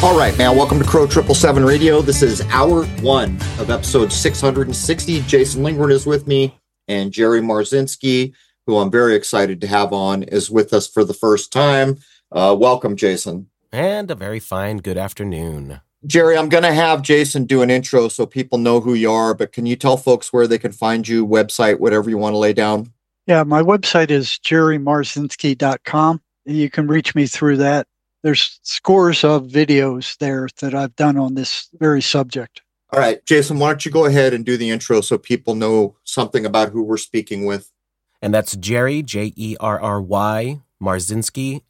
All right, man, welcome to Crow 777 Radio. This is hour one of episode 660. Jason Lingren is with me, and Jerry Marzinski, who I'm very excited to have on, is with us for the first time. Welcome, Jason. And a very fine good afternoon. Jerry, I'm going to have Jason do an intro so people know who you are, but can you tell folks where they can find you, website, whatever you want to lay down? Yeah, my website is jerrymarzinski.com. You can reach me through that. There's scores of videos there that I've done on this very subject. All right, Jason, why don't you go ahead and do the intro so people know something about who we're speaking with? And that's Jerry, Jerry, Marzinski,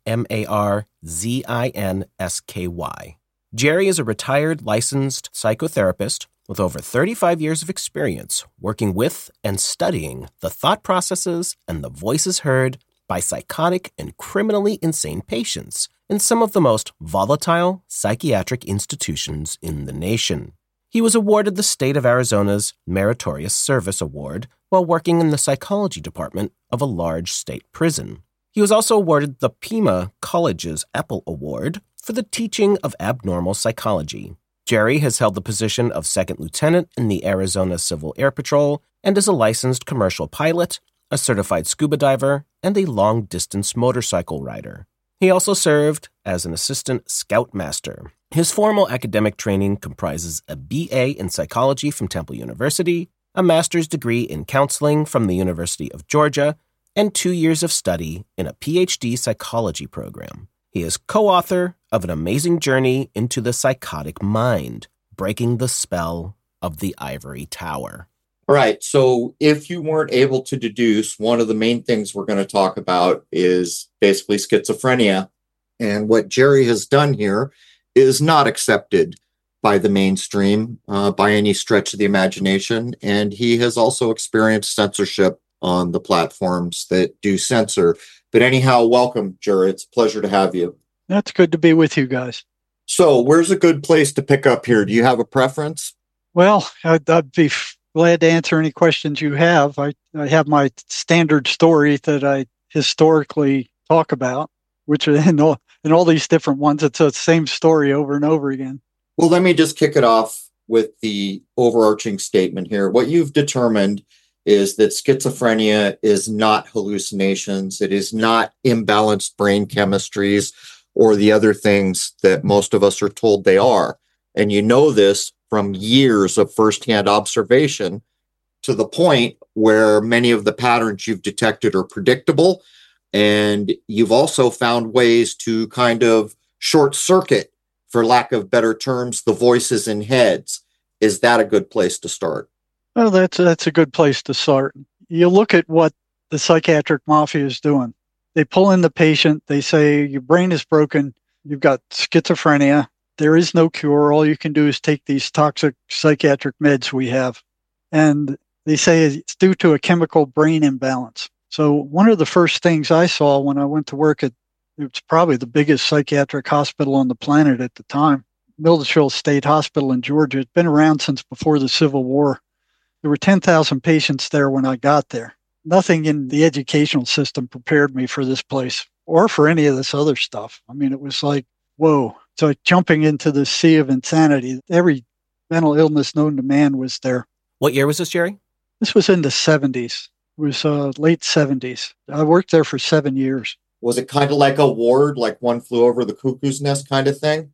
Marzinski. Jerry is a retired licensed psychotherapist with over 35 years of experience working with and studying the thought processes and the voices heard by psychotic and criminally insane patients in some of the most volatile psychiatric institutions in the nation. He was awarded the state of Arizona's Meritorious Service Award while working in the psychology department of a large state prison. He was also awarded the Pima College's Apple Award for the teaching of abnormal psychology. Jerry has held the position of second lieutenant in the Arizona Civil Air Patrol and is a licensed commercial pilot, a certified scuba diver, and a long-distance motorcycle rider. He also served as an assistant scoutmaster. His formal academic training comprises a BA in psychology from Temple University, a master's degree in counseling from the University of Georgia, and 2 years of study in a PhD psychology program. He is co-author of An Amazing Journey into the Psychotic Mind, Breaking the Spell of the Ivory Tower. All right, so if you weren't able to deduce, one of the main things we're going to talk about is basically schizophrenia. And what Jerry has done here is not accepted by the mainstream by any stretch of the imagination. And he has also experienced censorship on the platforms that do censor. But anyhow, welcome, Jerry. It's a pleasure to have you. That's good to be with you guys. So where's a good place to pick up here? Do you have a preference? Well, I'd be glad to answer any questions you have. I have my standard story that I historically talk about, which are in all these different ones. It's the same story over and over again. Well, let me just kick it off with the overarching statement here. What you've determined is that schizophrenia is not hallucinations. It is not imbalanced brain chemistries or the other things that most of us are told they are. And you know this from years of firsthand observation to the point where many of the patterns you've detected are predictable. And you've also found ways to kind of short circuit, for lack of better terms, the voices in heads. Is that a good place to start? Well, that's a good place to start. You look at what the psychiatric mafia is doing. They pull in the patient. They say, your brain is broken. You've got schizophrenia. There is no cure. All you can do is take these toxic psychiatric meds we have. And they say it's due to a chemical brain imbalance. So one of the first things I saw when I went to work at, it was probably the biggest psychiatric hospital on the planet at the time, Milledgeville State Hospital in Georgia. It's been around since before the Civil War. There were 10,000 patients there when I got there. Nothing in the educational system prepared me for this place or for any of this other stuff. I mean, it was like, whoa. It's like jumping into the sea of insanity. Every mental illness known to man was there. What year was this, Jerry? This was in the 70s. It was late 70s. I worked there for 7 years. Was it kind of like a ward, like One Flew Over the Cuckoo's Nest kind of thing?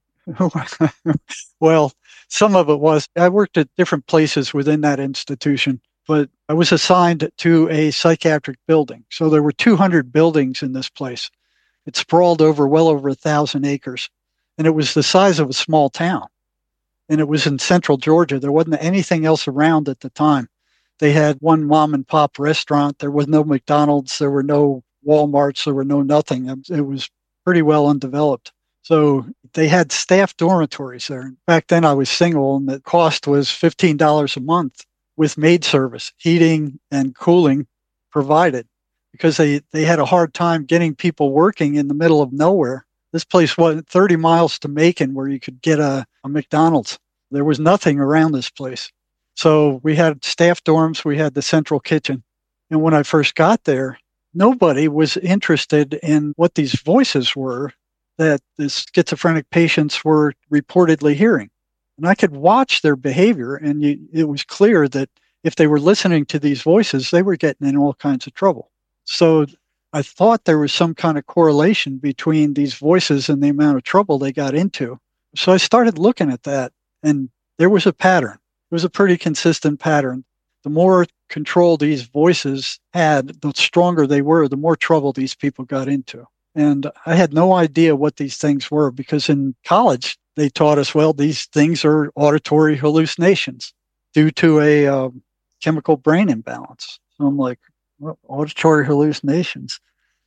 Well, some of it was. I worked at different places within that institution, but I was assigned to a psychiatric building. So there were 200 buildings in this place. It sprawled over well over 1,000 acres. And it was the size of a small town. And it was in central Georgia. There wasn't anything else around at the time. They had one mom and pop restaurant. There was no McDonald's. There were no Walmarts. There were no nothing. It was pretty well undeveloped. So they had staff dormitories there. Back then I was single and the cost was $15 a month with maid service, heating and cooling provided, because they had a hard time getting people working in the middle of nowhere. This place was 30 miles to Macon where you could get a McDonald's. There was nothing around this place. So we had staff dorms, we had the central kitchen. And when I first got there, nobody was interested in what these voices were that the schizophrenic patients were reportedly hearing. And I could watch their behavior, and it was clear that if they were listening to these voices, they were getting in all kinds of trouble. So I thought there was some kind of correlation between these voices and the amount of trouble they got into. So I started looking at that, and there was a pattern. It was a pretty consistent pattern. The more control these voices had, the stronger they were, the more trouble these people got into. And I had no idea what these things were, because in college, they taught us, well, these things are auditory hallucinations due to a chemical brain imbalance. So I'm like, well, auditory hallucinations.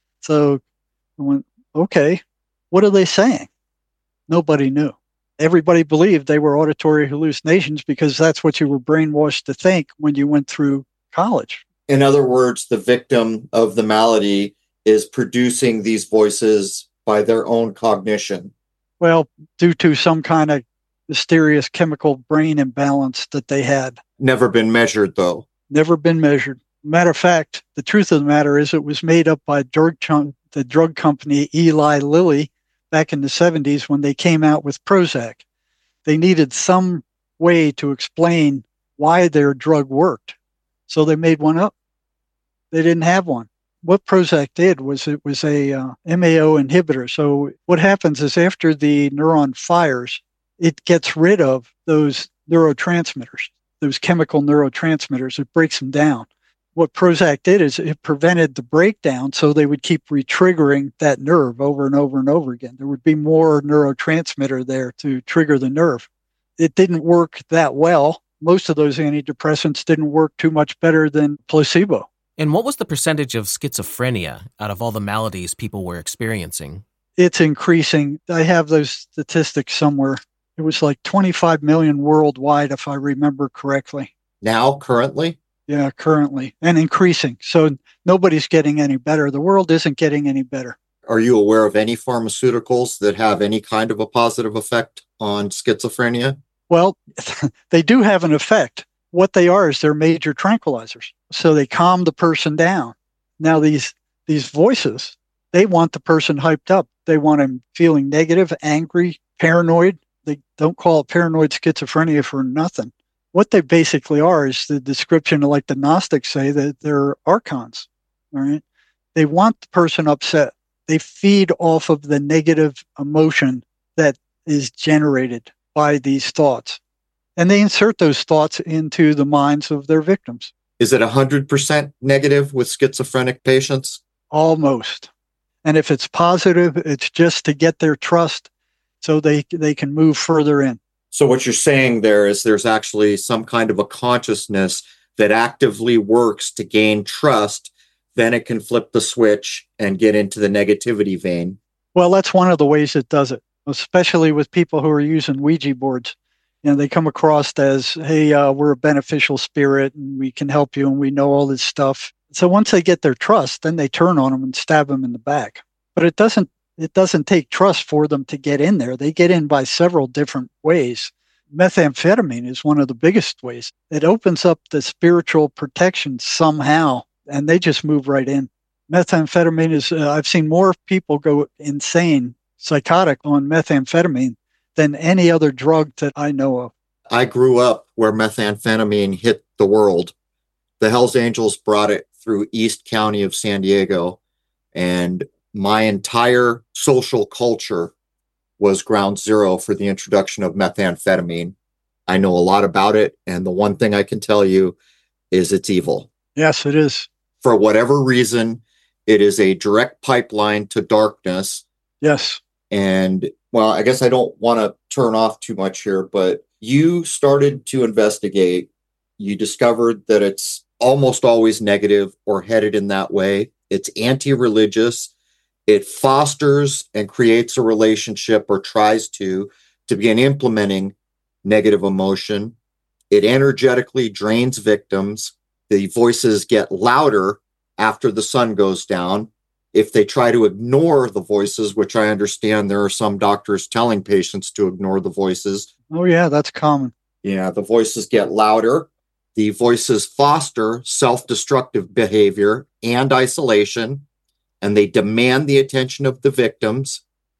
So I went, okay, what are they saying? Nobody knew. Everybody believed they were auditory hallucinations because that's what you were brainwashed to think when you went through college. In other words, the victim of the malady is producing these voices by their own cognition. Well, due to some kind of mysterious chemical brain imbalance that they had. Never been measured, though. Never been measured. Matter of fact, the truth of the matter is it was made up by the drug company Eli Lilly back in the 70s when they came out with Prozac. They needed some way to explain why their drug worked. So they made one up. They didn't have one. What Prozac did was it was a MAO inhibitor. So what happens is after the neuron fires, it gets rid of those neurotransmitters, those chemical neurotransmitters. It breaks them down. What Prozac did is it prevented the breakdown, so they would keep retriggering that nerve over and over and over again. There would be more neurotransmitter there to trigger the nerve. It didn't work that well. Most of those antidepressants didn't work too much better than placebo. And what was the percentage of schizophrenia out of all the maladies people were experiencing? It's increasing. I have those statistics somewhere. It was like 25 million worldwide, if I remember correctly. Now, currently? Yeah, currently, and increasing. So nobody's getting any better. The world isn't getting any better. Are you aware of any pharmaceuticals that have any kind of a positive effect on schizophrenia? Well, they do have an effect. What they are is they're major tranquilizers. So they calm the person down. Now, these voices, they want the person hyped up. They want him feeling negative, angry, paranoid. They don't call it paranoid schizophrenia for nothing. What they basically are is the description, like the Gnostics say, that they're archons. All right. They want the person upset. They feed off of the negative emotion that is generated by these thoughts. And they insert those thoughts into the minds of their victims. Is it 100% negative with schizophrenic patients? Almost. And if it's positive, it's just to get their trust so they can move further in. So what you're saying there is there's actually some kind of a consciousness that actively works to gain trust, then it can flip the switch and get into the negativity vein. Well, that's one of the ways it does it, especially with people who are using Ouija boards. You know, they come across as, hey, we're a beneficial spirit and we can help you and we know all this stuff. So once they get their trust, then they turn on them and stab them in the back. But it doesn't take trust for them to get in there. They get in by several different ways. Methamphetamine is one of the biggest ways. It opens up the spiritual protection somehow, and they just move right in. Methamphetamine is, I've seen more people go insane, psychotic on methamphetamine than any other drug that I know of. I grew up where methamphetamine hit the world. The Hells Angels brought it through East County of San Diego, and my entire social culture was ground zero for the introduction of methamphetamine. I know a lot about it, and the one thing I can tell you is it's evil. Yes, it is. For whatever reason, it is a direct pipeline to darkness. Yes. And, well, I guess I don't want to turn off too much here, but you started to investigate. You discovered that it's almost always negative or headed in that way. It's anti-religious. It fosters and creates a relationship, or tries to begin implementing negative emotion. It energetically drains victims. The voices get louder after the sun goes down. If they try to ignore the voices, which I understand there are some doctors telling patients to ignore the voices. Oh, yeah, that's common. Yeah, the voices get louder. The voices foster self-destructive behavior and isolation, and they demand the attention of the victims.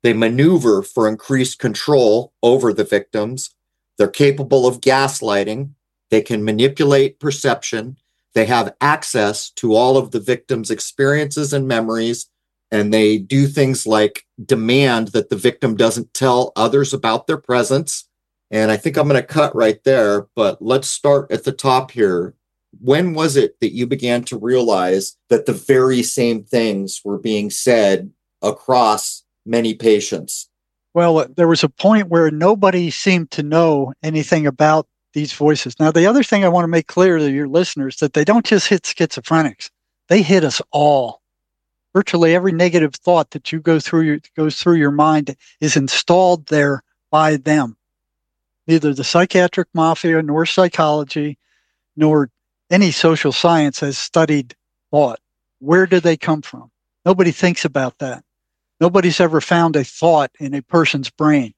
They maneuver for increased control over the victims. They're capable of gaslighting. They can manipulate perception. They have access to all of the victim's experiences and memories. And they do things like demand that the victim doesn't tell others about their presence. And I think I'm going to cut right there, but let's start at the top here. When was it that you began to realize that the very same things were being said across many patients? Well, there was a point where nobody seemed to know anything about these voices. Now, the other thing I want to make clear to your listeners that they don't just hit schizophrenics. They hit us all. Virtually every negative thought that goes through your mind is installed there by them. Neither the psychiatric mafia nor psychology nor any social science has studied thought. Where do they come from? Nobody thinks about that. Nobody's ever found a thought in a person's brain.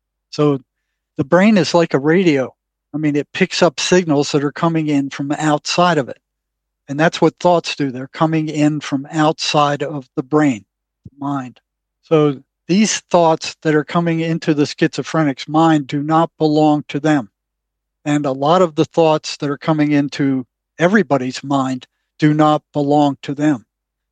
So the brain is like a radio. I mean, it picks up signals that are coming in from outside of it. And that's what thoughts do. They're coming in from outside of the brain, the mind. So these thoughts that are coming into the schizophrenic's mind do not belong to them. And a lot of the thoughts that are coming into everybody's mind do not belong to them.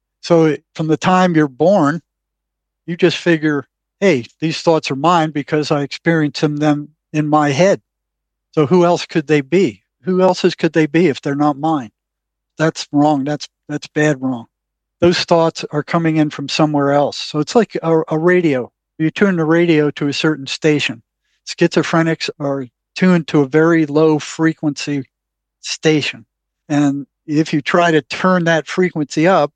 So from the time you're born, you just figure, hey, these thoughts are mine because I experience them in my head. So who else could they be? Who else's could they be if they're not mine? That's wrong. That's bad wrong. Those thoughts are coming in from somewhere else. So it's like a radio. You tune the radio to a certain station. Schizophrenics are tuned to a very low frequency station. And if you try to turn that frequency up,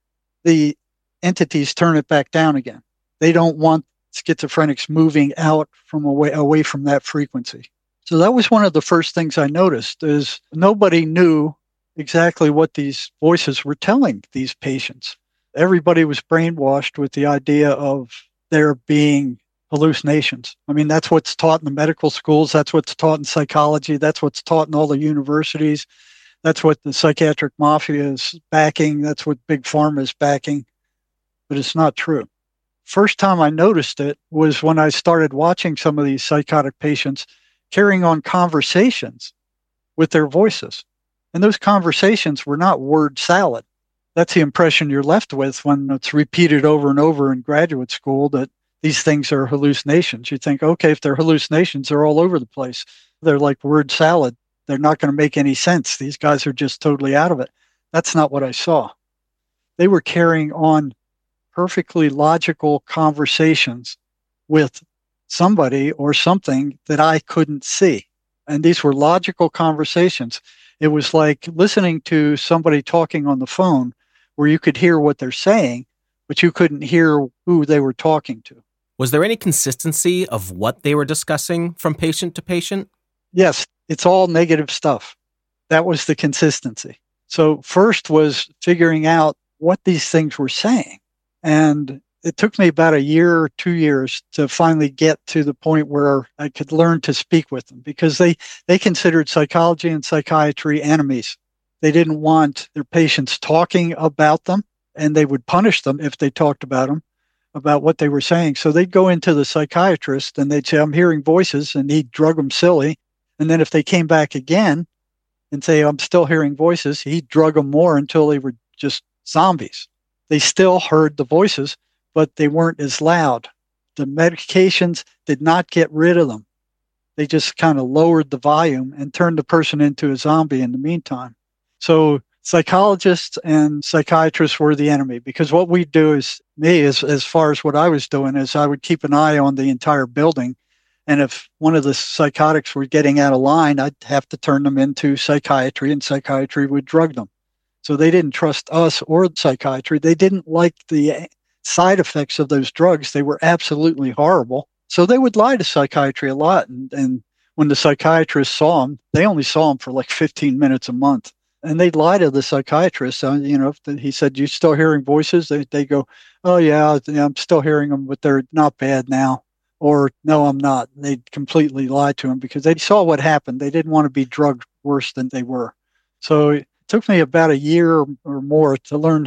the entities turn it back down again. They don't want schizophrenics moving out from away from that frequency. So that was one of the first things I noticed is nobody knew exactly what these voices were telling these patients. Everybody was brainwashed with the idea of there being hallucinations. I mean, that's what's taught in the medical schools. That's what's taught in psychology. That's what's taught in all the universities. That's what the psychiatric mafia is backing. That's what Big Pharma is backing. But it's not true. First time I noticed it was when I started watching some of these psychotic patients carrying on conversations with their voices. And those conversations were not word salad. That's the impression you're left with when it's repeated over and over in graduate school that these things are hallucinations. You think, okay, if they're hallucinations, they're all over the place. They're like word salad. They're not going to make any sense. These guys are just totally out of it. That's not what I saw. They were carrying on perfectly logical conversations with somebody or something that I couldn't see. And these were logical conversations. It was like listening to somebody talking on the phone where you could hear what they're saying, but you couldn't hear who they were talking to. Was there any consistency of what they were discussing from patient to patient? Yes, it's all negative stuff. That was the consistency. So first was figuring out what these things were saying. And it took me about a year or 2 years to finally get to the point where I could learn to speak with them because they considered psychology and psychiatry enemies. They didn't want their patients talking about them, and they would punish them if they talked about them, about what they were saying. So they'd go into the psychiatrist and they'd say, I'm hearing voices, and he'd drug them silly. And then if they came back again and say, I'm still hearing voices, he'd drug them more until they were just zombies. They still heard the voices, but they weren't as loud. The medications did not get rid of them. They just kind of lowered the volume and turned the person into a zombie in the meantime. So psychologists and psychiatrists were the enemy because what we do is, as far as what I was doing, is I would keep an eye on the entire building. And if one of the psychotics were getting out of line, I'd have to turn them into psychiatry, and psychiatry would drug them. So they didn't trust us or psychiatry. They didn't like the side effects of those drugs. They were absolutely horrible. So they would lie to psychiatry a lot. And when the psychiatrist saw them, they only saw them for like 15 minutes a month. And they'd lie to the psychiatrist. If he said, you still hearing voices? They go, oh, yeah, I'm still hearing them, but they're not bad now. Or, no, I'm not. They'd completely lie to him because they saw what happened. They didn't want to be drugged worse than they were. So it took me about a year or more to learn how to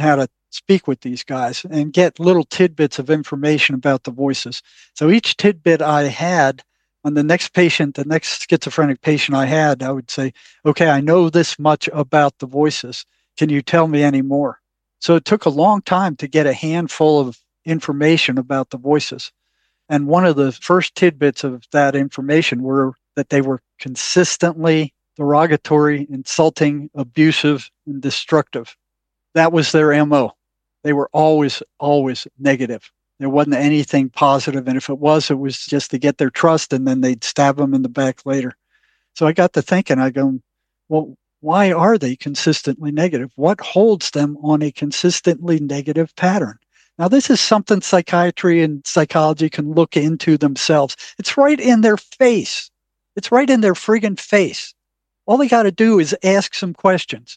speak with these guys and get little tidbits of information about the voices. So each tidbit I had on the next patient, the next schizophrenic patient I had, I would say, okay, I know this much about the voices. Can you tell me any more? So it took a long time to get a handful of information about the voices. And one of the first tidbits of that information were that they were consistently derogatory, insulting, abusive, and destructive. That was their MO. They were always, always negative. There wasn't anything positive. And if it was just to get their trust, and then they'd stab them in the back later. So I got to thinking, I go, well, why are they consistently negative? What holds them on a consistently negative pattern? Now, this is something psychiatry and psychology can look into themselves. It's right in their face. It's right in their friggin' face. All they got to do is ask some questions.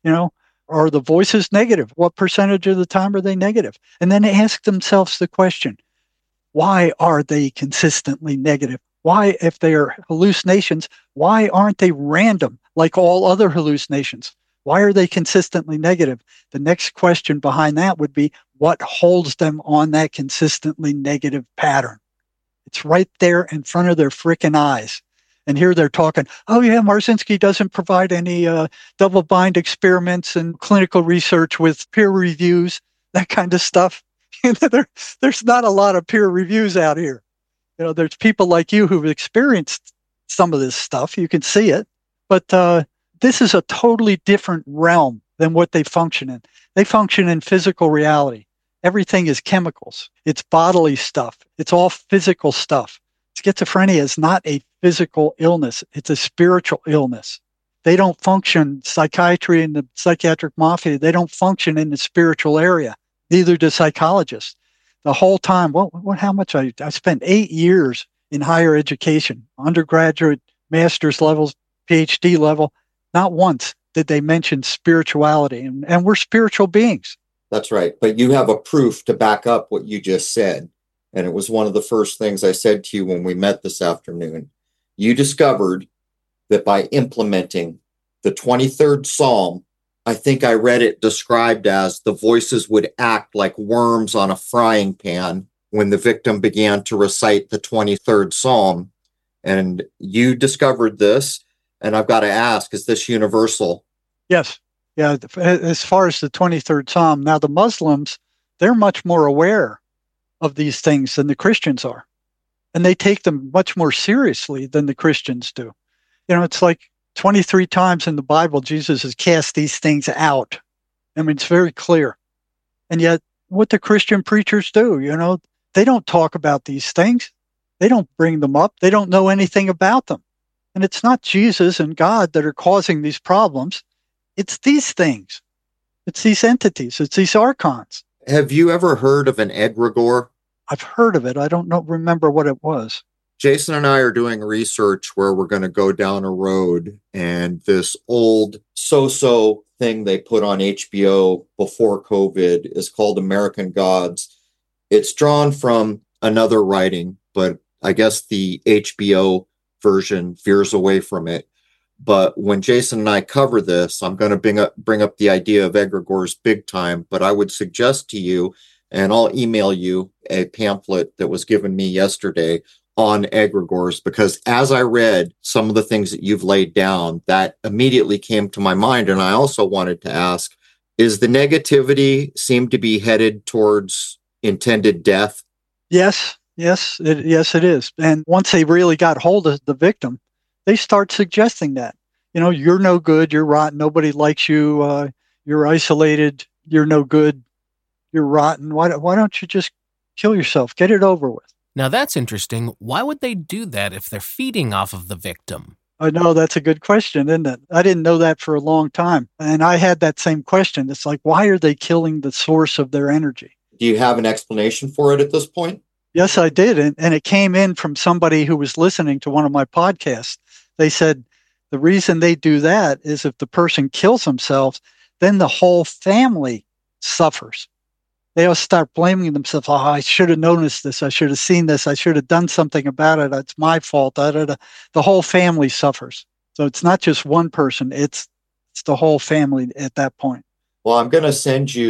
Are the voices negative? What percentage of the time are they negative? And then ask themselves the question, why are they consistently negative? Why, if they are hallucinations, why aren't they random like all other hallucinations? Why are they consistently negative? The next question behind that would be, what holds them on that consistently negative pattern? It's right there in front of their frickin' eyes. And here they're talking, oh yeah, Marcinski doesn't provide any double-blind experiments and clinical research with peer reviews, that kind of stuff. There's not a lot of peer reviews out here. There's people like you who've experienced some of this stuff. You can see it. But this is a totally different realm than what they function in. They function in physical reality. Everything is chemicals. It's bodily stuff. It's all physical stuff. Schizophrenia is not a physical illness. It's a spiritual illness. They don't function, psychiatry and the psychiatric mafia, they don't function in the spiritual area. Neither do psychologists. The whole time, how much I spent 8 years in higher education, undergraduate, master's levels, PhD level. Not once did they mention spirituality. And we're spiritual beings. That's right. But you have a proof to back up what you just said. And it was one of the first things I said to you when we met this afternoon. You discovered that by implementing the 23rd Psalm, I think I read it described as the voices would act like worms on a frying pan when the victim began to recite the 23rd Psalm. And you discovered this, and I've got to ask, is this universal? Yes. Yeah. As far as the 23rd Psalm, now the Muslims, they're much more aware of these things than the Christians are. And they take them much more seriously than the Christians do. It's like 23 times in the Bible, Jesus has cast these things out. I mean, it's very clear. And yet, what the Christian preachers do, they don't talk about these things. They don't bring them up. They don't know anything about them. And it's not Jesus and God that are causing these problems. It's these things. It's these entities. It's these archons. Have you ever heard of an egregore? I've heard of it. I don't remember what it was. Jason and I are doing research where we're going to go down a road, and this old so-so thing they put on HBO before COVID is called American Gods. It's drawn from another writing, but I guess the HBO version veers away from it. But when Jason and I cover this, I'm going to bring up the idea of egregores big time. But I would suggest to you, and I'll email you a pamphlet that was given me yesterday on egregores, because as I read some of the things that you've laid down, that immediately came to my mind. And I also wanted to ask, is the negativity seem to be headed towards intended death? Yes, it is. And once they really got hold of the victim, they start suggesting that, you're no good, you're rotten, nobody likes you, you're isolated, you're no good, you're rotten. Why don't you just kill yourself? Get it over with. Now that's interesting. Why would they do that if they're feeding off of the victim? I know, that's a good question, isn't it? I didn't know that for a long time. And I had that same question. It's like, why are they killing the source of their energy? Do you have an explanation for it at this point? Yes, I did. And it came in from somebody who was listening to one of my podcasts. They said the reason they do that is if the person kills themselves, then the whole family suffers. They all start blaming themselves. Oh, I should have noticed this. I should have seen this. I should have done something about it. It's my fault. The whole family suffers. So it's not just one person. It's the whole family at that point. Well, I'm going to send you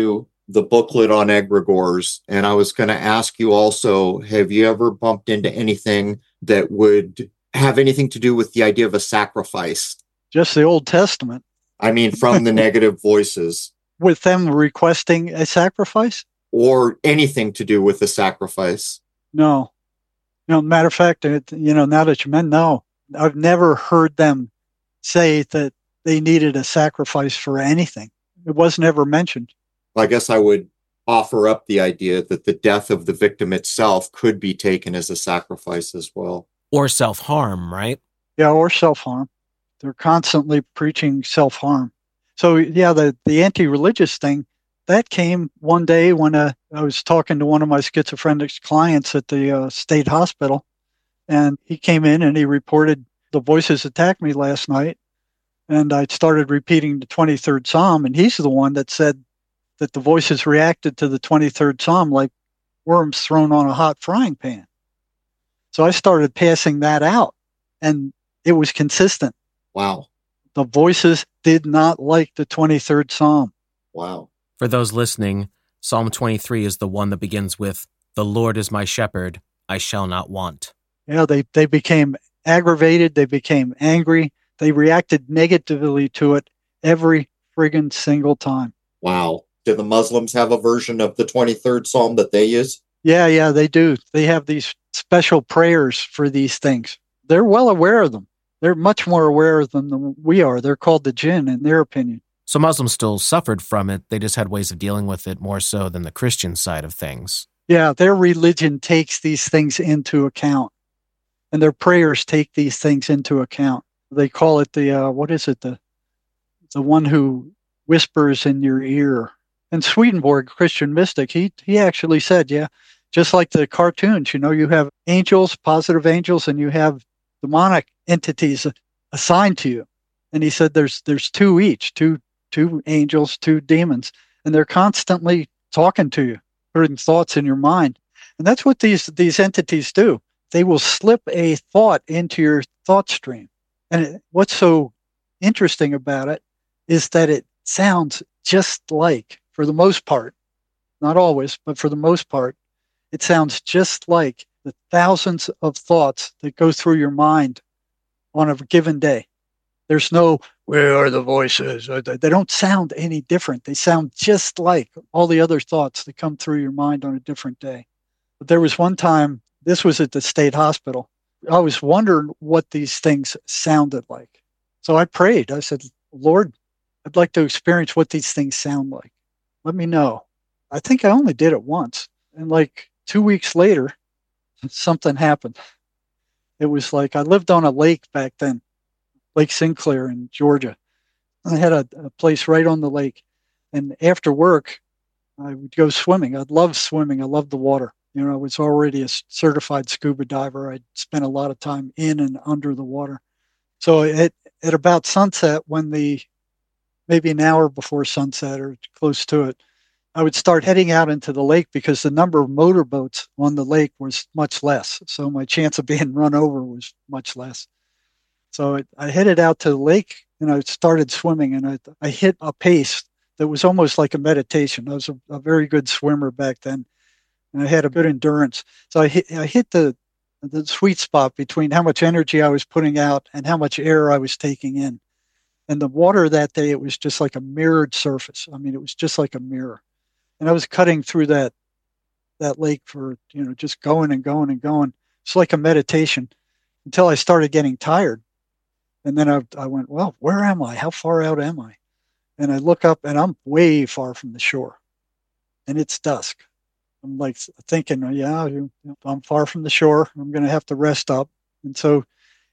the booklet on egregores, and I was going to ask you also, have you ever bumped into anything that would have anything to do with the idea of a sacrifice? Just the Old Testament. I mean, from the negative voices. With them requesting a sacrifice? Or anything to do with the sacrifice? No. No, matter of fact, now that you meant, no. I've never heard them say that they needed a sacrifice for anything. It was never mentioned. I guess I would offer up the idea that the death of the victim itself could be taken as a sacrifice as well. Or self-harm, right? Yeah, or self-harm. They're constantly preaching self-harm. So, yeah, the anti-religious thing, that came one day when I was talking to one of my schizophrenic clients at the state hospital, and he came in and he reported the voices attacked me last night, and I started repeating the 23rd Psalm, and he's the one that said that the voices reacted to the 23rd Psalm like worms thrown on a hot frying pan. So I started passing that out, and it was consistent. Wow. The voices did not like the 23rd Psalm. Wow. For those listening, Psalm 23 is the one that begins with, "The Lord is my shepherd, I shall not want." Yeah, they became aggravated. They became angry. They reacted negatively to it every friggin' single time. Wow. Do the Muslims have a version of the 23rd Psalm that they use? Yeah, they do. They have these special prayers for these things. They're well aware of them. They're much more aware of them than we are. They're called the jinn, in their opinion. So Muslims still suffered from it. They just had ways of dealing with it more so than the Christian side of things. Yeah, their religion takes these things into account, and their prayers take these things into account. They call it the one who whispers in your ear. And Swedenborg, Christian mystic, he actually said, yeah, just like the cartoons, you have angels, positive angels, and you have demonic entities assigned to you. And he said there's two each, two angels, two demons, and they're constantly talking to you, putting thoughts in your mind. And that's what these entities do. They will slip a thought into your thought stream. And what's so interesting about it is that it sounds just like, for the most part, not always, but for the most part, it sounds just like the thousands of thoughts that go through your mind on a given day. There's no, where are the voices? They don't sound any different. They sound just like all the other thoughts that come through your mind on a different day. But there was one time, this was at the state hospital, I was wondering what these things sounded like. So I prayed. I said, Lord, I'd like to experience what these things sound like. Let me know. I think I only did it once. And like 2 weeks later, something happened. It was like I lived on a lake back then, Lake Sinclair in Georgia. I had a place right on the lake. And after work, I would go swimming. I'd love swimming. I loved the water. I was already a certified scuba diver. I'd spent a lot of time in and under the water. So at about sunset, maybe an hour before sunset or close to it, I would start heading out into the lake because the number of motorboats on the lake was much less. So my chance of being run over was much less. So I headed out to the lake and I started swimming, and I hit a pace that was almost like a meditation. I was a very good swimmer back then, and I had a good endurance. So I hit the sweet spot between how much energy I was putting out and how much air I was taking in. And the water that day, it was just like a mirrored surface. I mean, it was just like a mirror. And I was cutting through that lake for, just going and going and going. It's like a meditation until I started getting tired. And then I went, well, where am I? How far out am I? And I look up and I'm way far from the shore. And it's dusk. I'm like thinking, yeah, I'm far from the shore. I'm going to have to rest up. And so,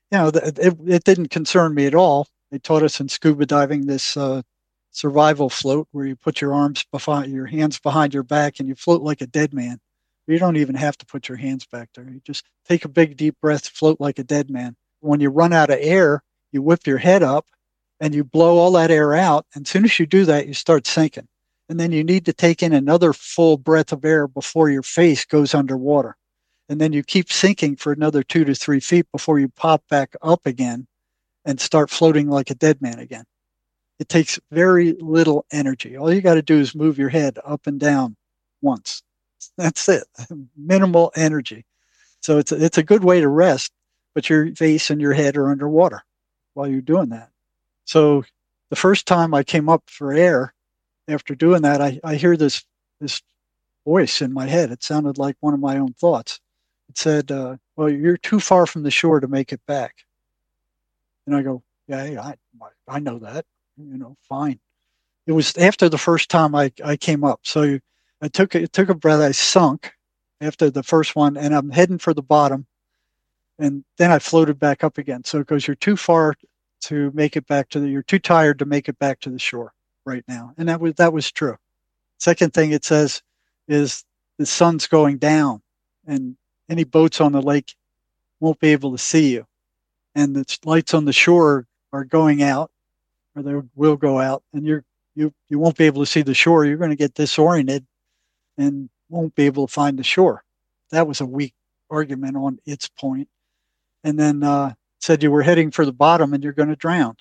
it didn't concern me at all. They taught us in scuba diving this survival float where you put your hands behind your back and you float like a dead man. You don't even have to put your hands back there. You just take a big deep breath, float like a dead man. When you run out of air, you whip your head up and you blow all that air out. And as soon as you do that, you start sinking. And then you need to take in another full breath of air before your face goes underwater. And then you keep sinking for another 2 to 3 feet before you pop back up again and start floating like a dead man again. It takes very little energy. All you got to do is move your head up and down once. That's it. Minimal energy. So it's a good way to rest, but your face and your head are underwater while you're doing that. So the first time I came up for air after doing that, I hear this voice in my head. It sounded like one of my own thoughts. It said, well, you're too far from the shore to make it back. And I go, yeah, I know that, fine. It was after the first time I came up. So I took a breath. I sunk after the first one, and I'm heading for the bottom. And then I floated back up again. So it goes, you're too far to make it back you're too tired to make it back to the shore right now. And that was true. Second thing it says is the sun's going down, and any boats on the lake won't be able to see you. And the lights on the shore are going out, or they will go out, and you won't be able to see the shore. You're going to get disoriented and won't be able to find the shore. That was a weak argument on its point. And then said you were heading for the bottom and you're going to drown.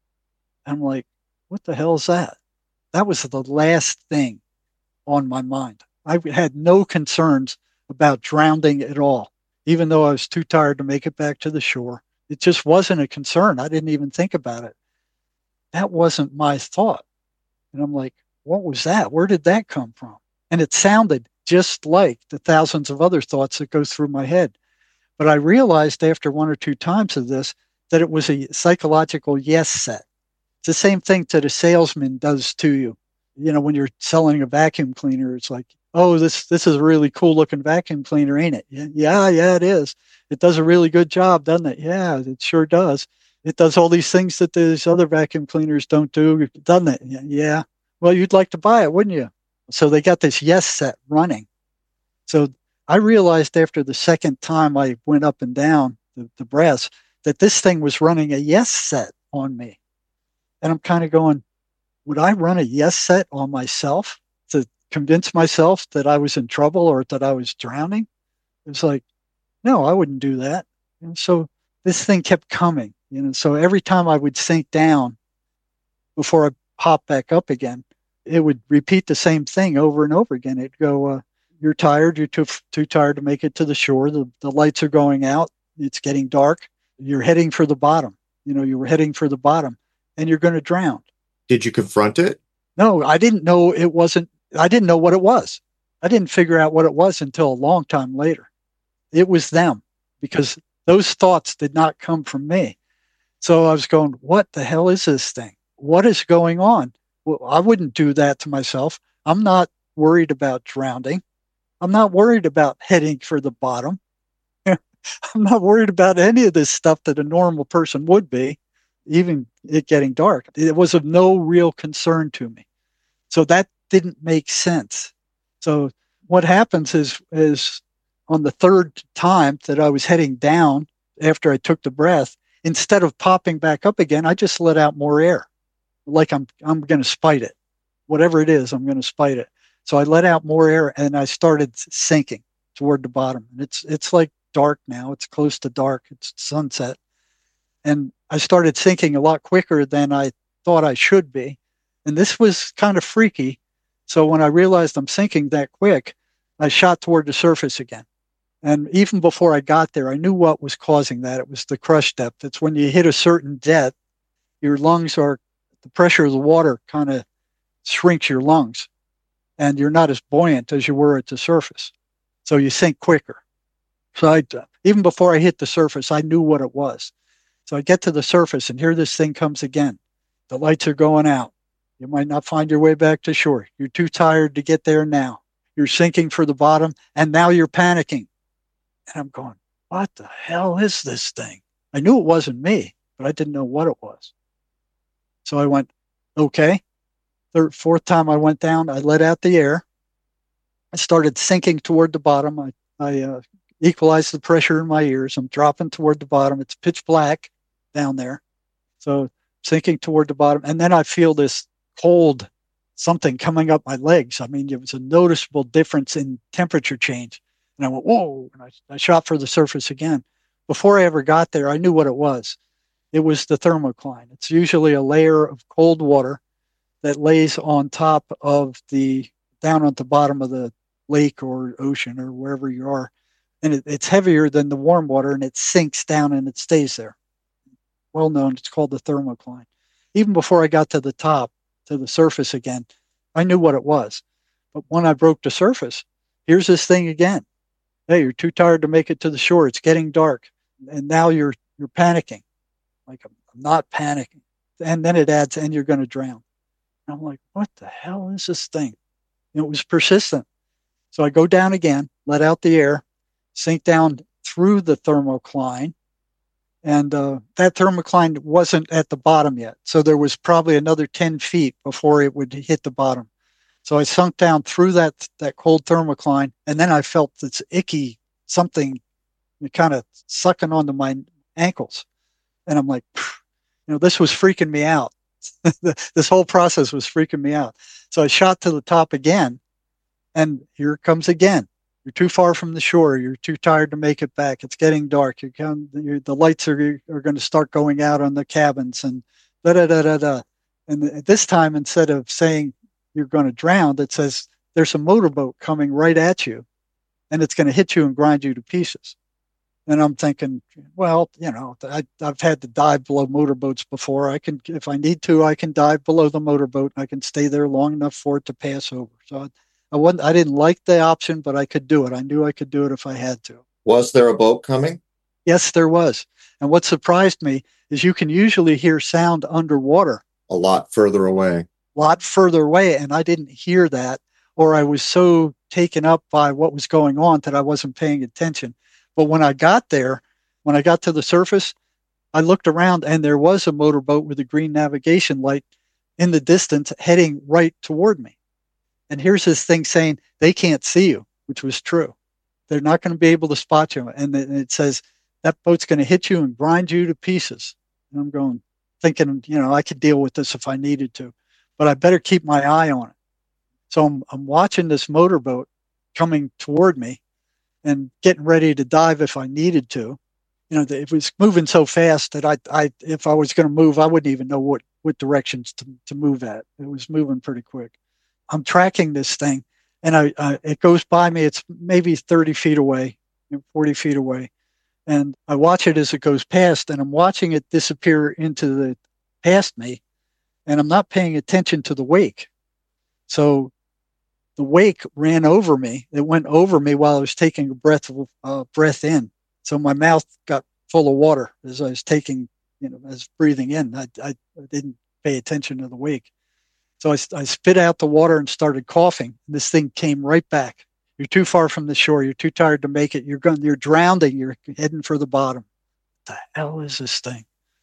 I'm like, what the hell is that? That was the last thing on my mind. I had no concerns about drowning at all, even though I was too tired to make it back to the shore. It just wasn't a concern. I didn't even think about it. That wasn't my thought. And I'm like, what was that? Where did that come from? And it sounded just like the thousands of other thoughts that go through my head. But I realized after one or two times of this that it was a psychological yes set. It's the same thing that a salesman does to you. When you're selling a vacuum cleaner, it's like, oh, this is a really cool looking vacuum cleaner, ain't it? Yeah, it is. It does a really good job, doesn't it? Yeah, it sure does. It does all these things that these other vacuum cleaners don't do, doesn't it? Yeah. Well, you'd like to buy it, wouldn't you? So they got this yes set running. So I realized after the second time I went up and down the breaths that this thing was running a yes set on me. And I'm kind of going, would I run a yes set on myself to convince myself that I was in trouble or that I was drowning? It's like, no, I wouldn't do that. And so this thing kept coming, so every time I would sink down before I pop back up again, it would repeat the same thing over and over again. It'd go, you're tired. You're too tired to make it to the shore. The lights are going out. It's getting dark. You're heading for the bottom. You were heading for the bottom and you're going to drown. Did you confront it? No, I didn't know it wasn't. I didn't know what it was. I didn't figure out what it was until a long time later. It was them, because those thoughts did not come from me. So I was going, what the hell is this thing? What is going on? Well, I wouldn't do that to myself. I'm not worried about drowning. I'm not worried about heading for the bottom. I'm not worried about any of this stuff that a normal person would be, even it getting dark. It was of no real concern to me. So that didn't make sense. So what happens is on the third time that I was heading down after I took the breath, instead of popping back up again, I just let out more air. Like I'm going to spite it. Whatever it is, I'm going to spite it. So I let out more air and I started sinking toward the bottom. And it's like dark now. It's close to dark. It's sunset. And I started sinking a lot quicker than I thought I should be. And this was kind of freaky. So when I realized I'm sinking that quick, I shot toward the surface again. And even before I got there, I knew what was causing that. It was the crush depth. It's when you hit a certain depth, your lungs the pressure of the water kind of shrinks your lungs. And you're not as buoyant as you were at the surface. So you sink quicker. So even before I hit the surface, I knew what it was. So I get to the surface and here this thing comes again. The lights are going out. You might not find your way back to shore. You're too tired to get there now. You're sinking for the bottom, and now you're panicking. And I'm going, what the hell is this thing? I knew it wasn't me, but I didn't know what it was. So I went, okay. Fourth time I went down, I let out the air. I started sinking toward the bottom. I equalized the pressure in my ears. I'm dropping toward the bottom. It's pitch black down there. So sinking toward the bottom. And then I feel this cold something coming up my legs. I mean, it was a noticeable difference in temperature change. And I went, whoa, and I shot for the surface again. Before I ever got there, I knew what it was. It was the thermocline. It's usually a layer of cold water that lays on top of down at the bottom of the lake or ocean or wherever you are. And it's heavier than the warm water, and it sinks down and it stays there. Well known, it's called the thermocline. Even before I got to the top, to the surface again, I knew what it was. But when I broke the surface, here's this thing again. Hey, you're too tired to make it to the shore. It's getting dark. And now you're panicking. Like, I'm not panicking. And then it adds, and you're going to drown. And I'm like, what the hell is this thing? And it was persistent. So I go down again, let out the air, sink down through the thermocline. And that thermocline wasn't at the bottom yet. So there was probably another 10 feet before it would hit the bottom. So I sunk down through that cold thermocline, and then I felt this icky something kind of sucking onto my ankles. And I'm like, this was freaking me out. This whole process was freaking me out. So I shot to the top again, and here it comes again. You're too far from the shore. You're too tired to make it back. It's getting dark. The lights are going to start going out on the cabins, and da-da-da-da-da. And this time, instead of saying you're going to drown, it says there's a motorboat coming right at you, and it's going to hit you and grind you to pieces. And I'm thinking, well, I've had to dive below motorboats before. I can, if I need to, I can dive below the motorboat. I can stay there long enough for it to pass over. So I didn't like the option, but I could do it. I knew I could do it if I had to. Was there a boat coming? Yes, there was. And what surprised me is you can usually hear sound underwater. A lot further away. And I didn't hear that, or I was so taken up by what was going on that I wasn't paying attention. But when I got there, when I got to the surface, I looked around and there was a motorboat with a green navigation light in the distance heading right toward me. And here's this thing saying they can't see you, which was true. They're not going to be able to spot you. And it says that boat's going to hit you and grind you to pieces. And I'm thinking, I could deal with this if I needed to, but I better keep my eye on it. So I'm watching this motorboat coming toward me and getting ready to dive if I needed to. It was moving so fast that if I was going to move, I wouldn't even know what directions to move at. It was moving pretty quick. I'm tracking this thing, and it goes by me. It's maybe 30 feet away, 40 feet away. And I watch it as it goes past, and I'm watching it disappear past me, and I'm not paying attention to the wake. So the wake ran over me. It went over me while I was taking a breath in. So my mouth got full of water as I was taking, as breathing in. I didn't pay attention to the wake. So I spit out the water and started coughing. And this thing came right back. You're too far from the shore. You're too tired to make it. You're drowning. You're heading for the bottom. What the hell is this thing?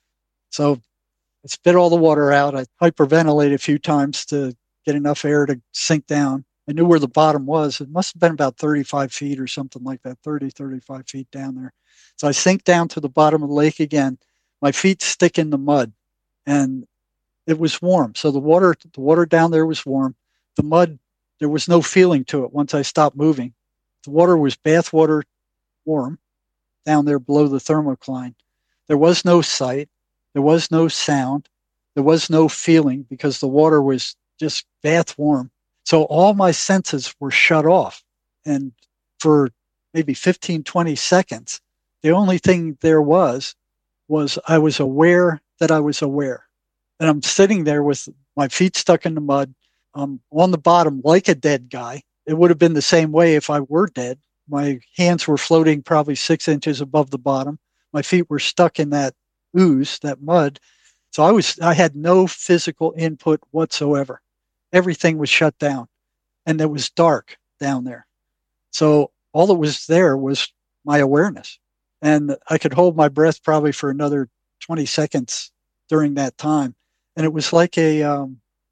So I spit all the water out. I hyperventilated a few times to get enough air to sink down. I knew where the bottom was. It must have been about 35 feet or something like that, 35 feet down there. So I sink down to the bottom of the lake again. My feet stick in the mud, and it was warm. So the water down there was warm. The mud, there was no feeling to it once I stopped moving. The water was bathwater warm down there below the thermocline. There was no sight. There was no sound. There was no feeling because the water was just bath warm. So all my senses were shut off. And for maybe 15, 20 seconds, the only thing there was I was aware that I was aware. And I'm sitting there with my feet stuck in the mud. I'm on the bottom like a dead guy. It would have been the same way if I were dead. My hands were floating probably 6 inches above the bottom. My feet were stuck in that ooze, that mud. So I had no physical input whatsoever. Everything was shut down, and it was dark down there. So all that was there was my awareness, and I could hold my breath probably for another 20 seconds during that time. And it was like a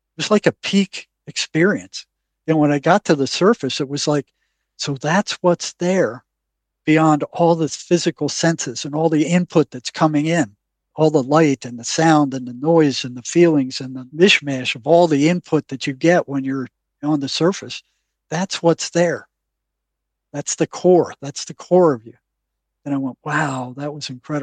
peak experience. And when I got to the surface, it was like, so that's what's there beyond all the physical senses and all the input that's coming in. All the light and the sound and the noise and the feelings and the mishmash of all the input that you get when you're on the surface, that's what's there. That's the core. That's the core of you. And I went, wow, that was incredible.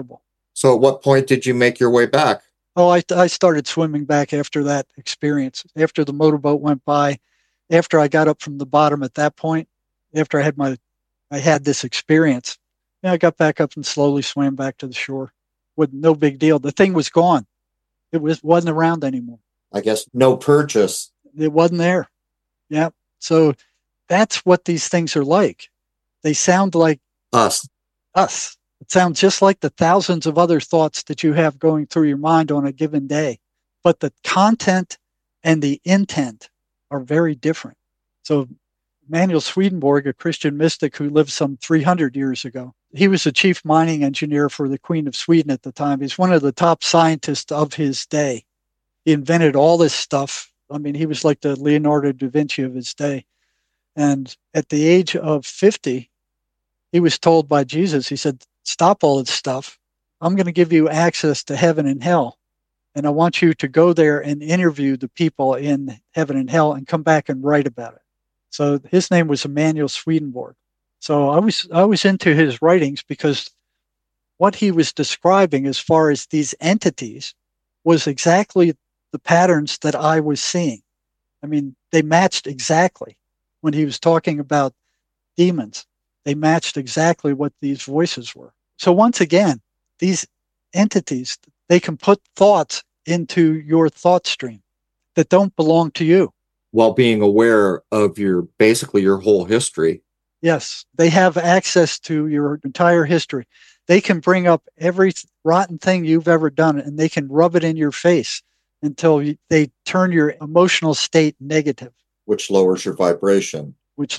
So at what point did you make your way back? Oh, I started swimming back after that experience. After the motorboat went by, after I got up from the bottom at that point, after I had this experience, I got back up and slowly swam back to the shore with no big deal. The thing was gone. Wasn't around anymore. I guess no purchase. It wasn't there. Yeah. So that's what these things are like. They sound like Us. us. It sounds just like the thousands of other thoughts that you have going through your mind on a given day. But the content and the intent are very different. So Emanuel Swedenborg, a Christian mystic who lived some 300 years ago, he was the chief mining engineer for the Queen of Sweden at the time. He's one of the top scientists of his day. He invented all this stuff. I mean, he was like the Leonardo da Vinci of his day. And at the age of 50, he was told by Jesus, he said, stop all this stuff. I'm going to give you access to heaven and hell. And I want you to go there and interview the people in heaven and hell and come back and write about it. So his name was Emanuel Swedenborg. So I was into his writings because what he was describing as far as these entities was exactly the patterns that I was seeing. I mean, they matched exactly. When he was talking about demons, they matched exactly what these voices were. So once again, these entities, they can put thoughts into your thought stream that don't belong to you. While being aware of basically your whole history. Yes, they have access to your entire history. They can bring up every rotten thing you've ever done and they can rub it in your face until they turn your emotional state negative. Which lowers your vibration.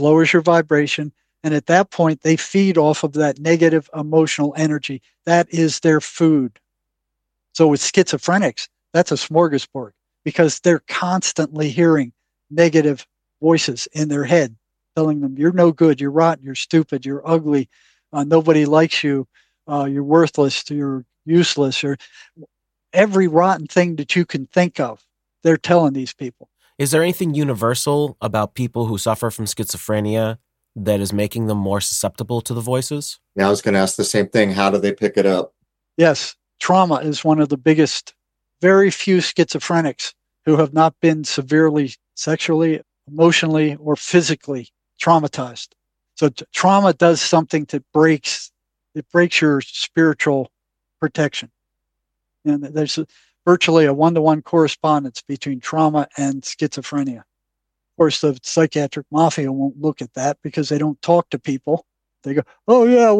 And at that point, they feed off of that negative emotional energy. That is their food. So with schizophrenics, that's a smorgasbord because they're constantly hearing negative voices in their head telling them, you're no good, you're rotten, you're stupid, you're ugly, nobody likes you, you're worthless, you're useless, or every rotten thing that you can think of, they're telling these people. Is there anything universal about people who suffer from schizophrenia that is making them more susceptible to the voices? Yeah, I was going to ask the same thing. How do they pick it up? Yes, trauma is one of the biggest. Very few schizophrenics who have not been severely sexually, emotionally, or physically traumatized. So trauma does something that breaks your spiritual protection. And there's virtually a one-to-one correspondence between trauma and schizophrenia. Of course, the psychiatric mafia won't look at that because they don't talk to people. They go, "Oh yeah,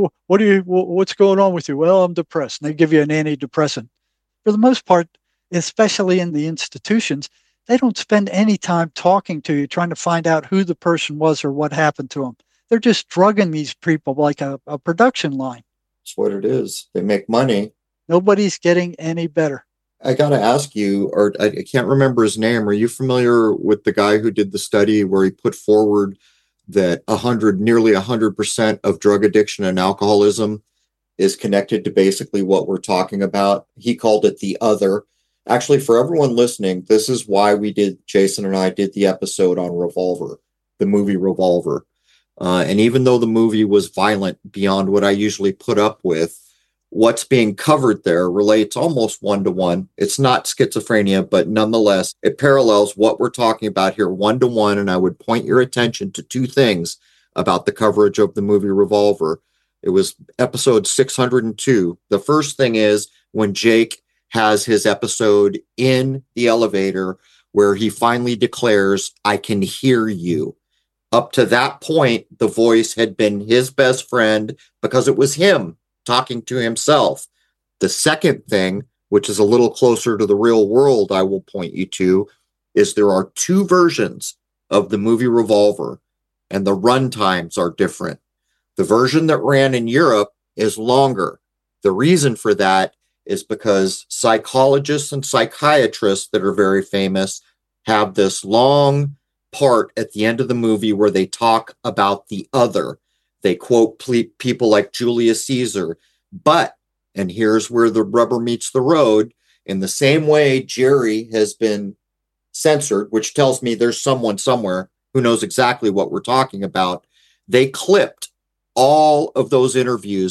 what's going on with you?" "Well, I'm depressed." And they give you an antidepressant. For the most part, especially in the institutions, they don't spend any time talking to you, trying to find out who the person was or what happened to them. They're just drugging these people like a production line. That's what it is. They make money. Nobody's getting any better. I got to ask you, or I can't remember his name. Are you familiar with the guy who did the study where he put forward that nearly 100% of drug addiction and alcoholism is connected to basically what we're talking about? He called it the other. Actually, for everyone listening, this is why Jason and I did the episode on Revolver, the movie Revolver. And even though the movie was violent beyond what I usually put up with, what's being covered there relates almost one-to-one. It's not schizophrenia, but nonetheless, it parallels what we're talking about here one-to-one. And I would point your attention to two things about the coverage of the movie Revolver. It was episode 602. The first thing is when Jake has his episode in the elevator where he finally declares, "I can hear you." Up to that point, the voice had been his best friend because it was him talking to himself. The second thing, which is a little closer to the real world, I will point you to, is there are two versions of the movie Revolver, and the run times are different. The version that ran in Europe is longer. The reason for that is because psychologists and psychiatrists that are very famous have this long part at the end of the movie where they talk about the other. They quote people like Julius Caesar. But, and here's where the rubber meets the road, in the same way Jerry has been censored, which tells me there's someone somewhere who knows exactly what we're talking about. They clipped all of those interviews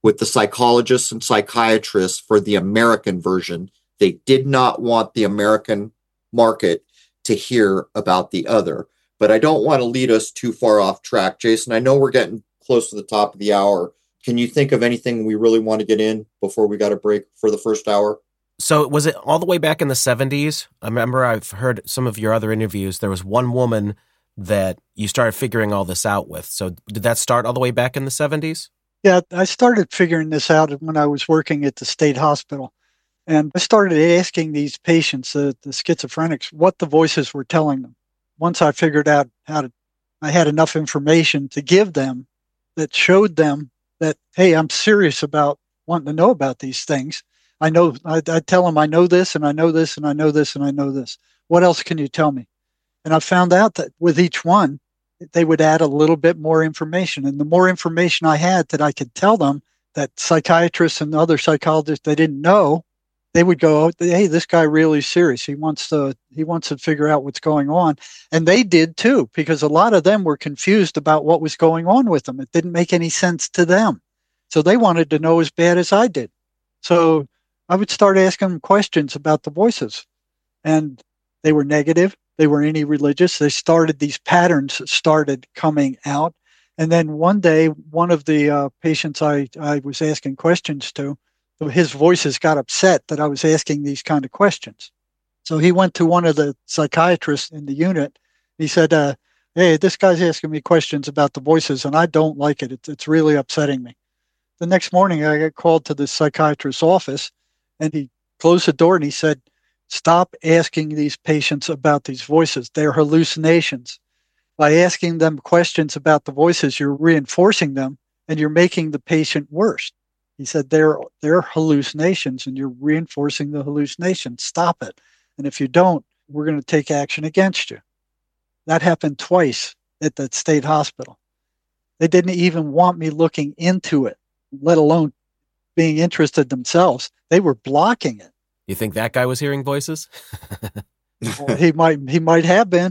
with the psychologists and psychiatrists for the American version. They did not want the American market to hear about the other. But I don't want to lead us too far off track. Jason, I know we're getting close to the top of the hour. Can you think of anything we really want to get in before we got a break for the first hour? So was it all the way back in the 70s? I remember I've heard some of your other interviews. There was one woman that you started figuring all this out with. So did that start all the way back in the 70s? Yeah, I started figuring this out when I was working at the state hospital. And I started asking these patients, the schizophrenics, what the voices were telling them. Once I figured out I had enough information to give them that showed them that, hey, I'm serious about wanting to know about these things. I tell them I know this and I know this and I know this and I know this. What else can you tell me? And I found out that with each one, they would add a little bit more information. And the more information I had that I could tell them that psychiatrists and other psychologists they didn't know, they would go, hey, this guy really is serious. He wants to figure out what's going on. And they did too, because a lot of them were confused about what was going on with them. It didn't make any sense to them. So they wanted to know as bad as I did. So I would start asking them questions about the voices. And they were negative. They were anti-religious. These patterns started coming out. And then one day, one of the patients I was asking questions to, his voices got upset that I was asking these kind of questions. So he went to one of the psychiatrists in the unit. He said, hey, this guy's asking me questions about the voices, and I don't like it. It's really upsetting me. The next morning, I got called to the psychiatrist's office, and he closed the door and he said, stop asking these patients about these voices. They're hallucinations. By asking them questions about the voices, you're reinforcing them, and you're making the patient worse. He said, they're hallucinations and you're reinforcing the hallucinations. Stop it. And if you don't, we're going to take action against you. That happened twice at that state hospital. They didn't even want me looking into it, let alone being interested themselves. They were blocking it. You think that guy was hearing voices? Well, he might have been.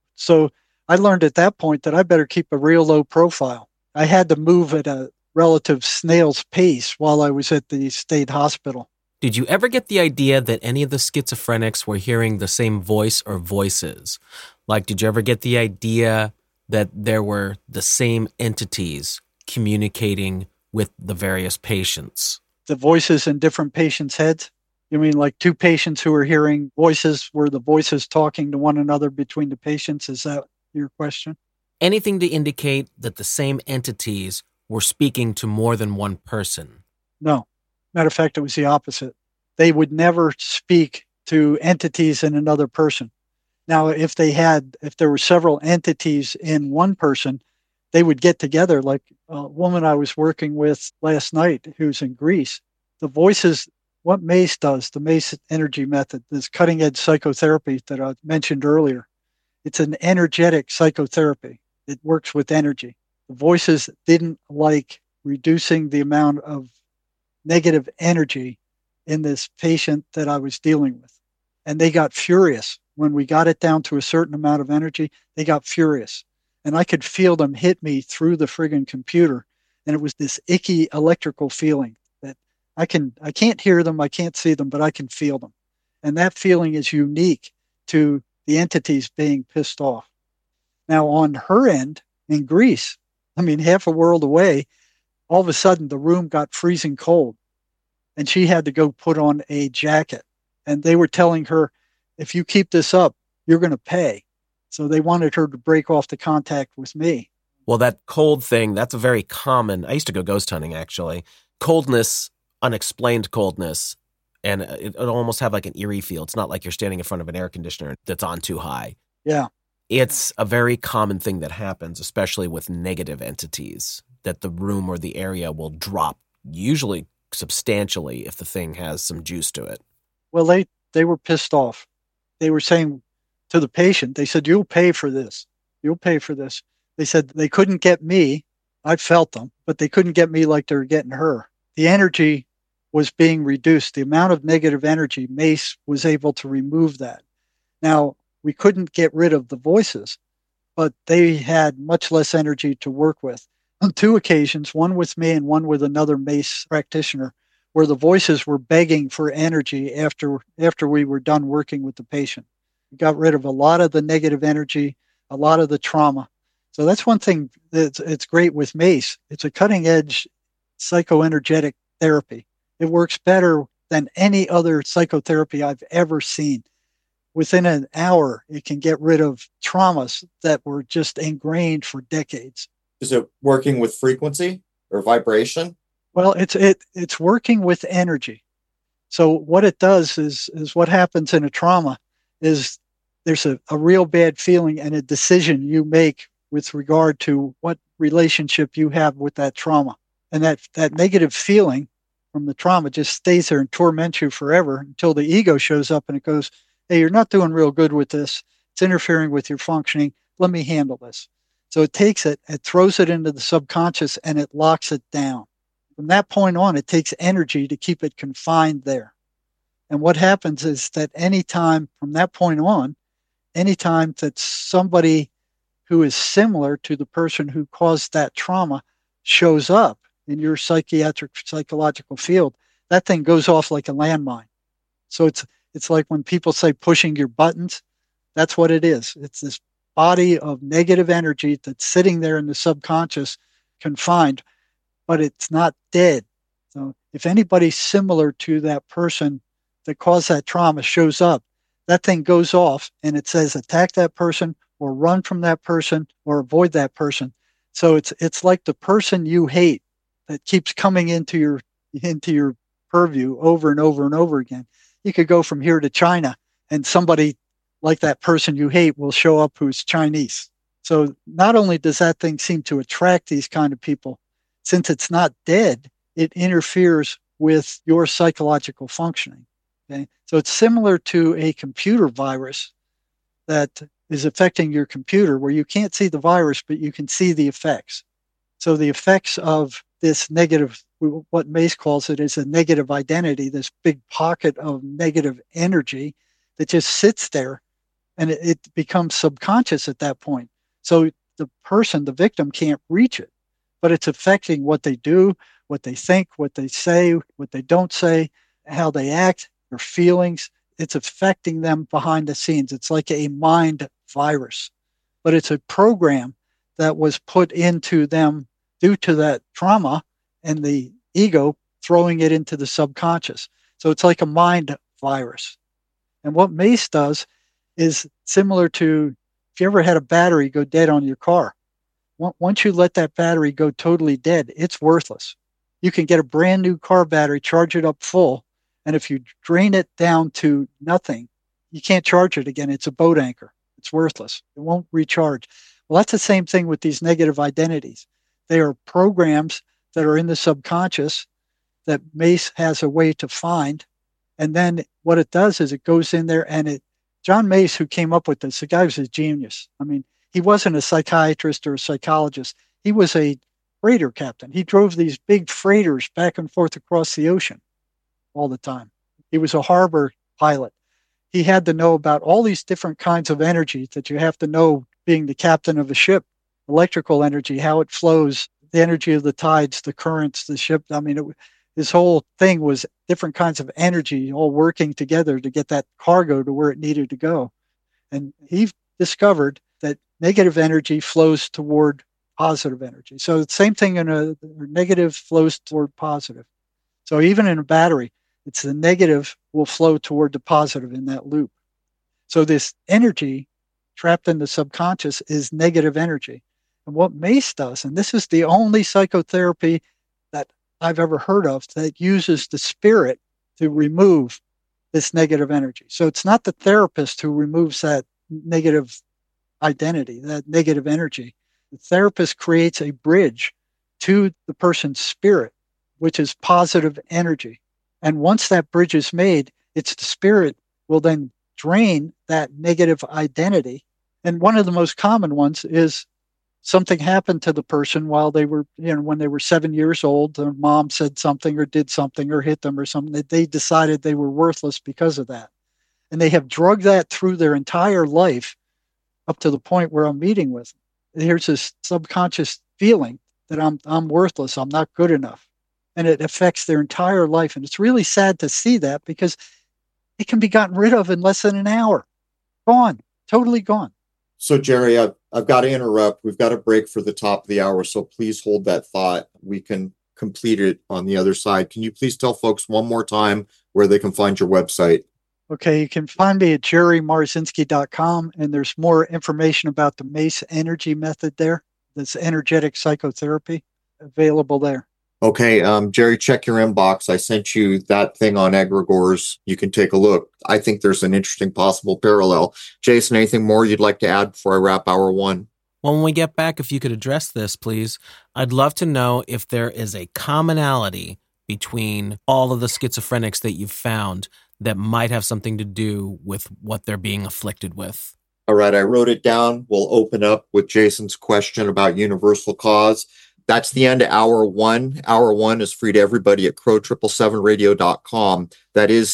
So I learned at that point that I better keep a real low profile. I had to move at a relative snail's pace while I was at the state hospital. Did you ever get the idea that any of the schizophrenics were hearing the same voice or voices? Like, did you ever get the idea that there were the same entities communicating with the various patients? The voices in different patients' heads? You mean like two patients who are hearing voices? Were the voices talking to one another between the patients? Is that your question? Anything to indicate that the same entities were speaking to more than one person? No. Matter of fact, it was the opposite. They would never speak to entities in another person. Now, if there were several entities in one person, they would get together. Like a woman I was working with last night who's in Greece. The voices, what MACE does, the MACE energy method, this cutting edge psychotherapy that I mentioned earlier, it's an energetic psychotherapy. It works with energy. The voices didn't like reducing the amount of negative energy in this patient that I was dealing with. And they got furious. When we got it down to a certain amount of energy, they got furious. And I could feel them hit me through the friggin' computer. And it was this icky electrical feeling that I can't hear them, I can't see them, but I can feel them. And that feeling is unique to the entities being pissed off. Now, on her end, in Greece, half a world away, all of a sudden the room got freezing cold and she had to go put on a jacket. And they were telling her, if you keep this up, you're going to pay. So they wanted her to break off the contact with me. Well, that cold thing, that's a very common, I used to go ghost hunting actually. Coldness, unexplained coldness, and it almost have like an eerie feel. It's not like you're standing in front of an air conditioner that's on too high. Yeah. It's a very common thing that happens, especially with negative entities, that the room or the area will drop, usually substantially if the thing has some juice to it. Well, they were pissed off. They were saying to the patient, they said, you'll pay for this. You'll pay for this. They said they couldn't get me. I felt them, but they couldn't get me like they were getting her. The energy was being reduced. The amount of negative energy, MACE was able to remove that. Now, we couldn't get rid of the voices, but they had much less energy to work with. on two occasions, one with me and one with another MACE practitioner, where the voices were begging for energy after we were done working with the patient. We got rid of a lot of the negative energy, a lot of the trauma. So that's one thing it's great with MACE. It's a cutting edge psychoenergetic therapy. It works better than any other psychotherapy I've ever seen. Within an hour, it can get rid of traumas that were just ingrained for decades. Is it working with frequency or vibration? Well, it's working with energy. So what it does is what happens in a trauma is there's a real bad feeling and a decision you make with regard to what relationship you have with that trauma. And that negative feeling from the trauma just stays there and torments you forever until the ego shows up and it goes, hey, you're not doing real good with this. It's interfering with your functioning. Let me handle this. So it takes it throws it into the subconscious and it locks it down. From that point on, it takes energy to keep it confined there. And what happens is that anytime from that point on, anytime that somebody who is similar to the person who caused that trauma shows up in your psychological field, that thing goes off like a landmine. So it's like when people say pushing your buttons, that's what it is. It's this body of negative energy that's sitting there in the subconscious, confined, but it's not dead. So if anybody similar to that person that caused that trauma shows up, that thing goes off and it says attack that person or run from that person or avoid that person. So it's like the person you hate that keeps coming into your purview over and over and over again. You could go from here to China and somebody like that person you hate will show up who's Chinese. So not only does that thing seem to attract these kind of people, since it's not dead, it interferes with your psychological functioning. Okay? So it's similar to a computer virus that is affecting your computer where you can't see the virus, but you can see the effects. So the effects of this negative, what MACE calls it, is a negative identity, this big pocket of negative energy that just sits there and it becomes subconscious at that point. So the person, the victim, can't reach it, but it's affecting what they do, what they think, what they say, what they don't say, how they act, their feelings. It's affecting them behind the scenes. It's like a mind virus, but it's a program that was put into them due to that trauma and the ego throwing it into the subconscious. So it's like a mind virus. And what MACE does is similar to if you ever had a battery go dead on your car. Once you let that battery go totally dead, it's worthless. You can get a brand new car battery, charge it up full, and if you drain it down to nothing, you can't charge it again. It's a boat anchor. It's worthless. It won't recharge. Well, that's the same thing with these negative identities. They are programs that are in the subconscious that MACE has a way to find. And then what it does is it goes in there and John Mace, who came up with this, the guy was a genius. I mean, he wasn't a psychiatrist or a psychologist. He was a freighter captain. He drove these big freighters back and forth across the ocean all the time. He was a harbor pilot. He had to know about all these different kinds of energy that you have to know being the captain of a ship. Electrical energy, how it flows, the energy of the tides, the currents, the ship. I mean, his whole thing was different kinds of energy all working together to get that cargo to where it needed to go. And he discovered that negative energy flows toward positive energy. So the same thing negative flows toward positive. So even in a battery, it's the negative will flow toward the positive in that loop. So this energy trapped in the subconscious is negative energy. And what MACE does, and this is the only psychotherapy that I've ever heard of that uses the spirit to remove this negative energy. So it's not the therapist who removes that negative identity, that negative energy. The therapist creates a bridge to the person's spirit, which is positive energy. And once that bridge is made, it's the spirit will then drain that negative identity. And one of the most common ones is something happened to the person while they were, when they were 7 years old, their mom said something or did something or hit them or something, that they decided they were worthless because of that. And they have drugged that through their entire life up to the point where I'm meeting with them. Here's this subconscious feeling that I'm worthless, I'm not good enough. And it affects their entire life. And it's really sad to see that because it can be gotten rid of in less than an hour. Gone, totally gone. So, Jerry, I've got to interrupt. We've got a break for the top of the hour, so please hold that thought. We can complete it on the other side. Can you please tell folks one more time where they can find your website? Okay, you can find me at jerrymarzinsky.com, and there's more information about the MACE energy method there. That's energetic psychotherapy available there. Okay, Jerry, check your inbox. I sent you that thing on egregores. You can take a look. I think there's an interesting possible parallel. Jason, anything more you'd like to add before I wrap hour one? Well, when we get back, if you could address this, please, I'd love to know if there is a commonality between all of the schizophrenics that you've found that might have something to do with what they're being afflicted with. All right, I wrote it down. We'll open up with Jason's question about universal cause. That's the end of hour one. Hour one is free to everybody at crow777radio.com. That is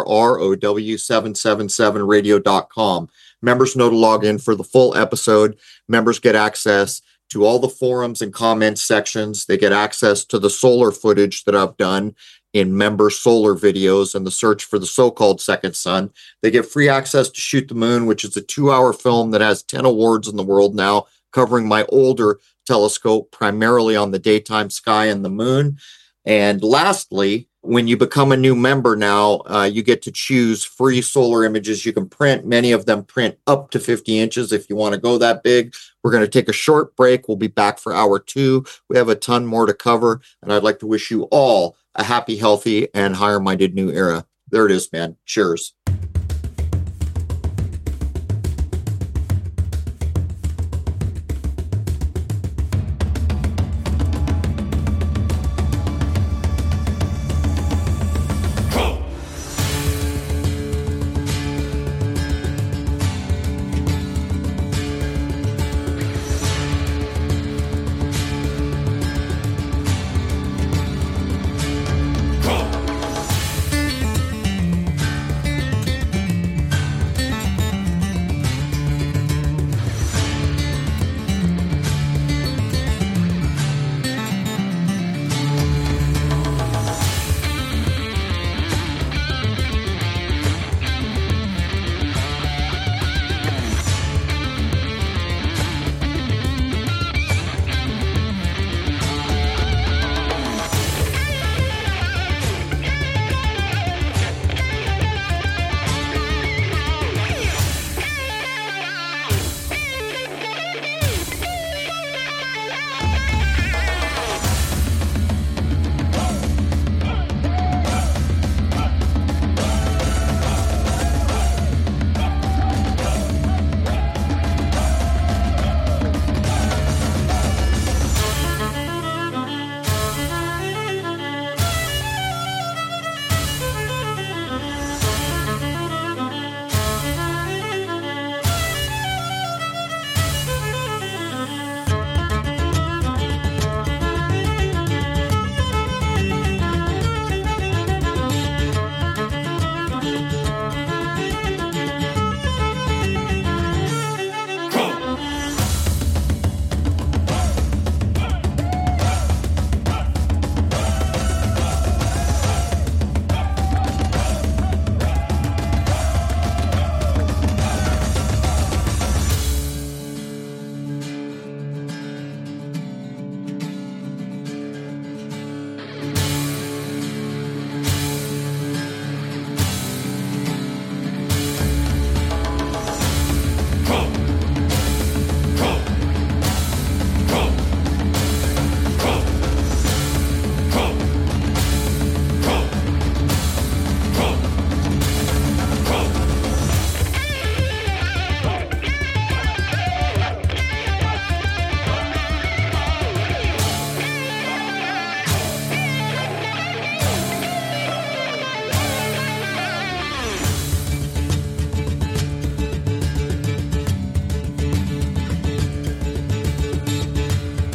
CRROW777radio.com. Members know to log in for the full episode. Members get access to all the forums and comments sections. They get access to the solar footage that I've done in member solar videos and the search for the so-called second sun. They get free access to Shoot the Moon, which is a 2-hour film that has 10 awards in the world now, covering my older telescope, primarily on the daytime sky and the moon. And lastly, when you become a new member now, you get to choose free solar images you can print. Many of them print up to 50 inches if you want to go that big. We're going to take a short break. We'll be back for hour two. We have a ton more to cover, and I'd like to wish you all a happy, healthy, and higher-minded new era. There it is, man. Cheers.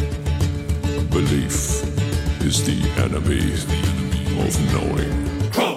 Belief is the enemy of knowing.